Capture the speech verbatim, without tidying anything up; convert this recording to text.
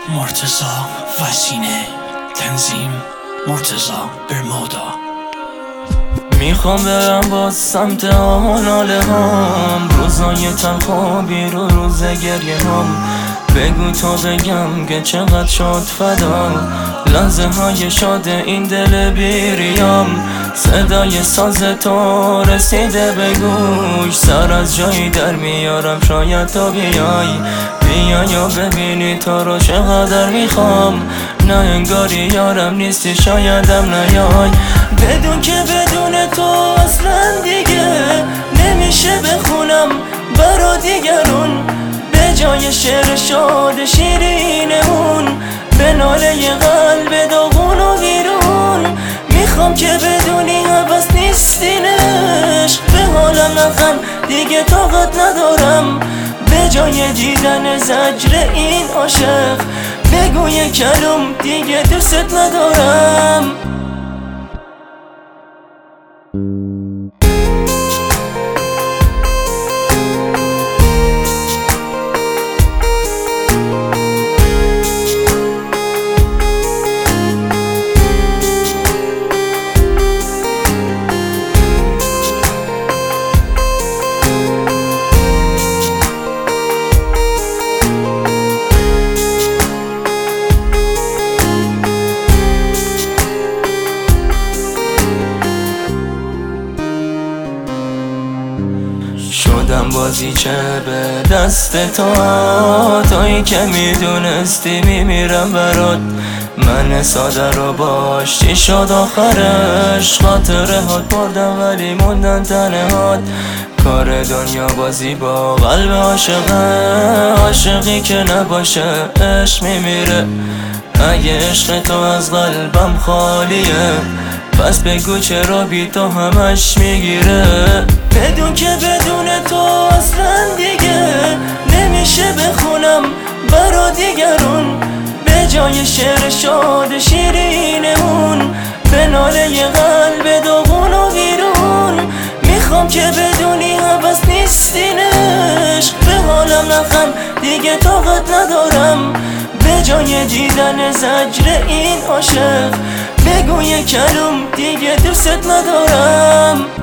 مرتضی وسینه، تنظیم مرتضی برمودا. میخوام برم با سمت آناله هم، روزای تنخوابی رو روز گریه هم. بگو تا بگم که چقدر شد فدا لحظه های شاد این دل بیریم. صدای ساز تو رسیده به گوش، سر از جایی در میارم شاید تو بیای. بیا یا ببینی تو رو چقدر میخوام، نه انگاری یارم نیستی شایدم نیای. بدون که بدون تو اصلا دیگه نمیشه بخونم برا دیگرون، به جای شعر شاد شیرینمون به ناله قلب داغون و ویرون. میخوام که بدونی هوس نیستین عشق، به حالم نخم دیگه طاقت ندارم. به جای دیدن زجر این عاشق بگو یک کلم دیگه دوست ندارم. شدم بازی چه به دست تو، تویی که میدونستی میمیرم برات. من ساده رو باش چی شد آخرش، خاطره هات بردم ولی موندن تنهات. کار دنیا بازی با قلب عاشقه، عاشقی که نباشه عشق میمیره. اگه عشق تو از قلبم خالیه پس بگو چرا بی تو همش میگیره. بدون که بدون تو اصلا دیگه نمیشه بخونم برا دیگرون، به جای شعر شاد شیرینمون به ناله قلب داغون و ویرون. میخوام که بدونی هوس نیستین عشق، به حالم نخم دیگه طاقت ندارم. به جای دیدن زجر این عاشق بگو یک کلم دیگه دوست ندارم.